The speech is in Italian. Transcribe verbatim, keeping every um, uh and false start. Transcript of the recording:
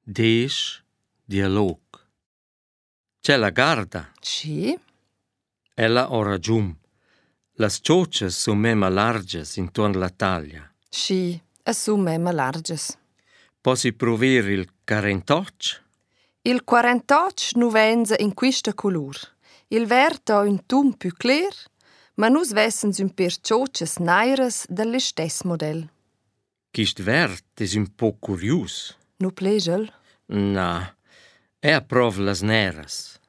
Desch dialog. C'è la garda. Sì, Ella ha ragiun. Las cioccias sun mema largas intorno alla taglia. sì, e su mema larges. Possi prover il quarantotto? Il quarantotto nu venza in quista color. Il vert ha un ton più clear, ma nus vessens un per cioccias nairas del stess model. Chist vert es un po curius. Nu plesel? Na, è a prov las neras.